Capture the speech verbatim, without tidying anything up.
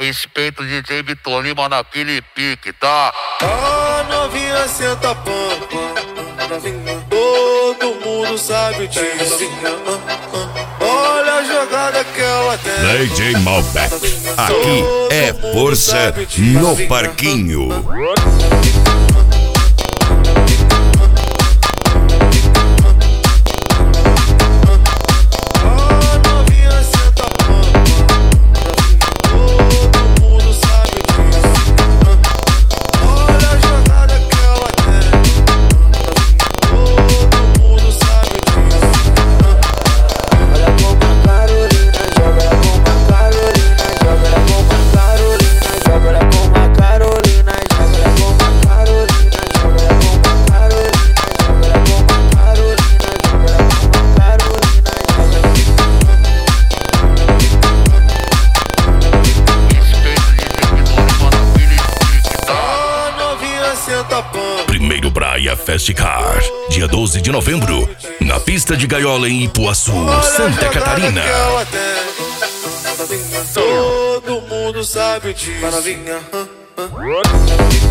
Respeito o D J Vitor Lima naquele pique, tá? A novinha senta pampa, todo mundo sabe disso. Olha a jogada que ela tem. D J Malbec, aqui é força no parquinho. Primeiro Praia Festicar, dia doze de novembro, na pista de gaiola em Ipuaçu, Santa Catarina. Todo mundo sabe disso.